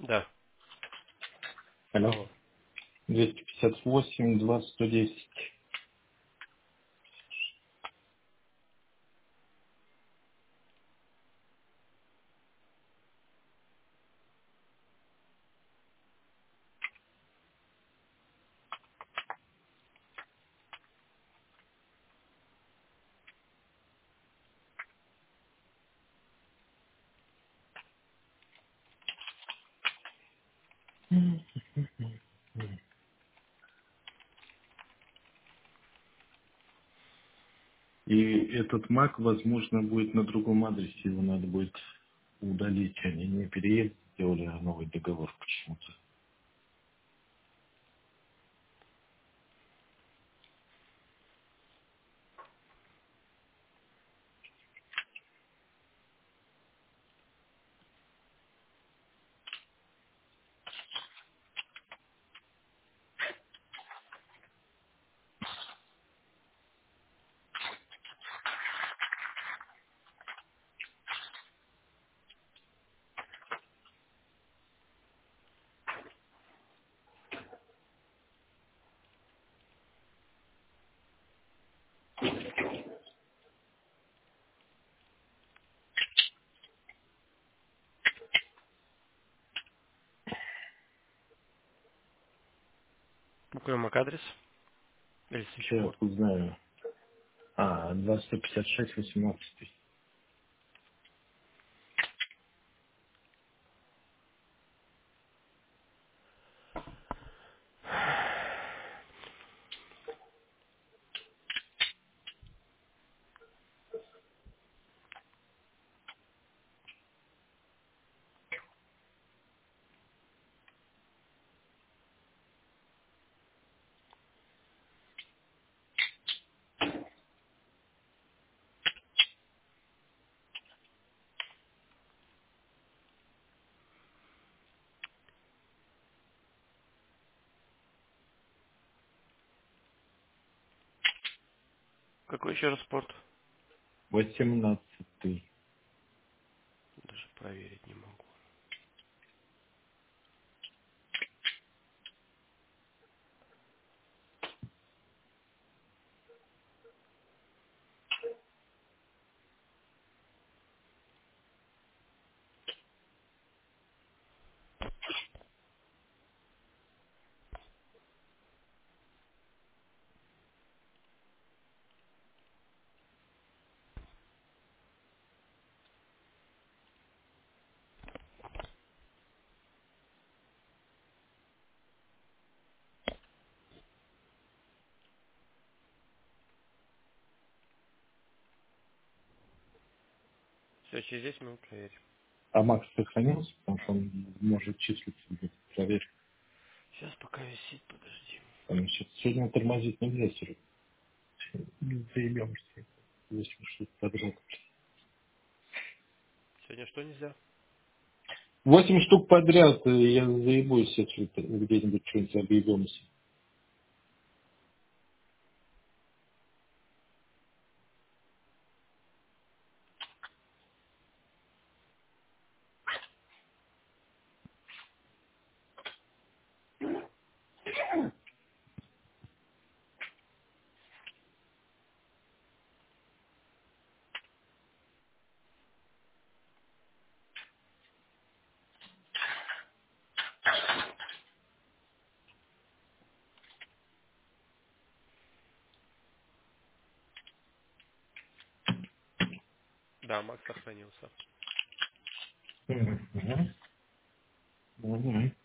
Да. Алло. Алло. 258, 2110. И этот Mac, возможно, будет на другом адресе. Его надо будет удалить. Они не переезд сделали, а новый договор почему-то. Какой MAC-адрес? Или Сейчас свитчборд? узнаю. 2156, 18. Какой еще раз порт? 18. Даже проверить не могу. Все, через 10 минут проверим. А Макс сохранился, потому что он может числиться где-то. Проверь. Сейчас пока висит, подожди. Там сейчас сегодня тормозить нельзя, Серега. Заебемся. 8 штук подряд. Сегодня что нельзя? 8 штук подряд, я заебусь, если где-нибудь что-нибудь объебемся. Да, Mac сохранился. Мгм. Мгм.